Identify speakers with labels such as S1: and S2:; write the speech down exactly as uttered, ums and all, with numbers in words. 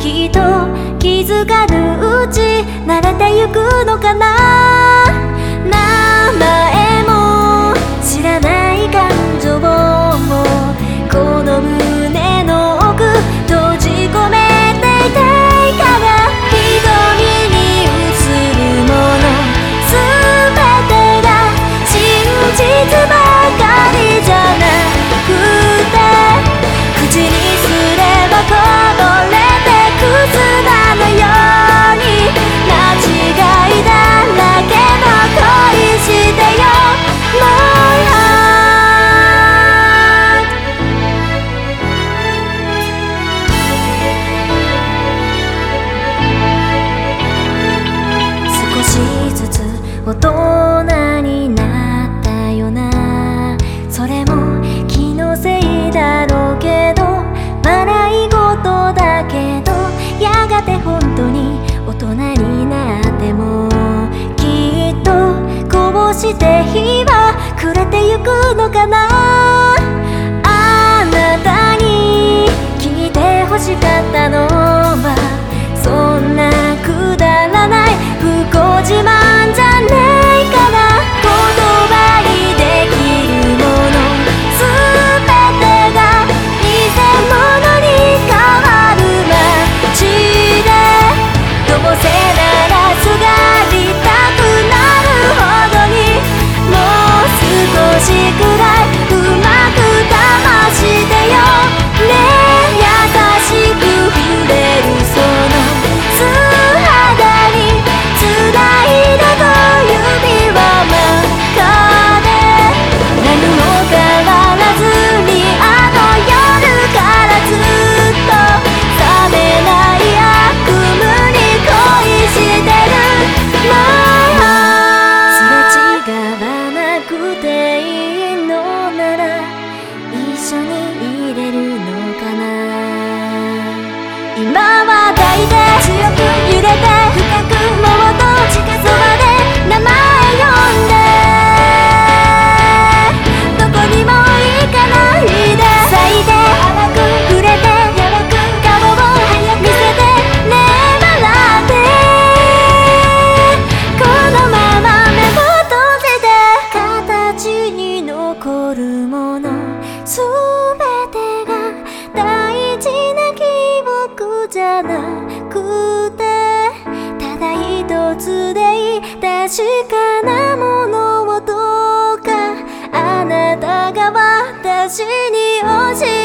S1: きっと気づかぬうち慣れてゆくのかな。名前も知らない感情もこの胸の奥閉じ込めていたいから、瞳に映るものすべてが真実ばかりじゃなくて、口にすればこぼれてく砂のように間違いだらけの恋してよ My heart。 少しずつ大人になったよな。それも気のせいだろうけど、笑い事だけどやがて本当に大人になってもきっとこうして日は暮れてゆくのかな。あなたに聞いて欲しかったのはそんなくだらない不幸自慢じゃないから。言葉にできるものすべてが偽物に変わる街で、どうせならすがりたくなるほどにもう少しくらいうまく騙してよね。優しく触れるその素肌に繋いだ小指は真っ赤で、何も変わらずにあの夜からずっと冷めない悪夢に恋してる My heart。 すれ違わなくていいのなら一緒にいれるのかな。今は抱いて強く揺れて深くもっと近くまで名前呼んで、どこにも行かないで咲いて甘く触れてやばく顔を早く見せてねえ笑って、このまま目を閉じて形に残るものすべてが大事な記憶じゃなくて、ただ一つでいい確かなものをどうかあなたが私に教え